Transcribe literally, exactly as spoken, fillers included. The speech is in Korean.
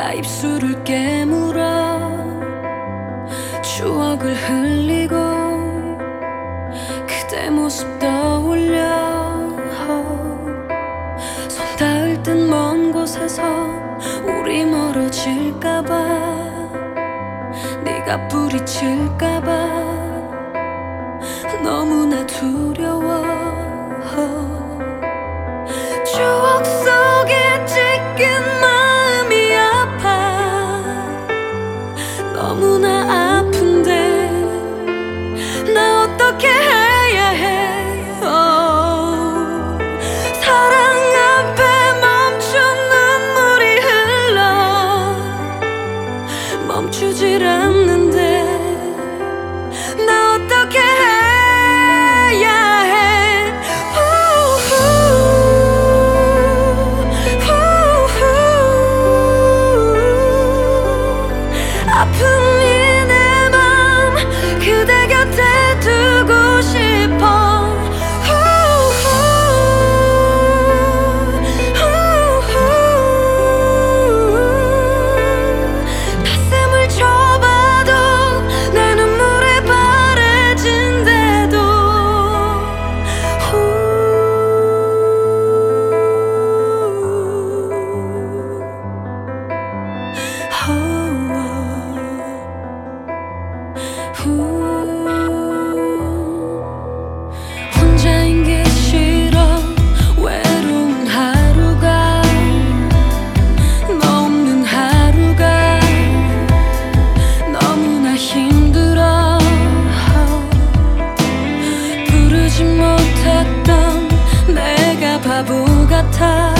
입술을 깨물어 추억을 흘리고 그대 모습 떠올려 손 닿을 듯 먼 곳에서 우리 멀어질까봐 네가 부딪힐까봐 너무나 두려워. 추억 속에 찢긴 마음이 아파 너무나 아픈데 나 어떻게 해야 해. oh. 사랑 앞에 멈춘 눈물이 흘러 멈추질 않는데 나 어떻게 해야 해. 아픈 이 내 맘 그대 곁에 두고 싶어. 가슴을 쳐봐도 내 눈물에 바래진대도 혼자인 게 싫어 외로운 하루가 너 없는 하루가 너무나 힘들어. 부르지 못했던 내가 바보 같아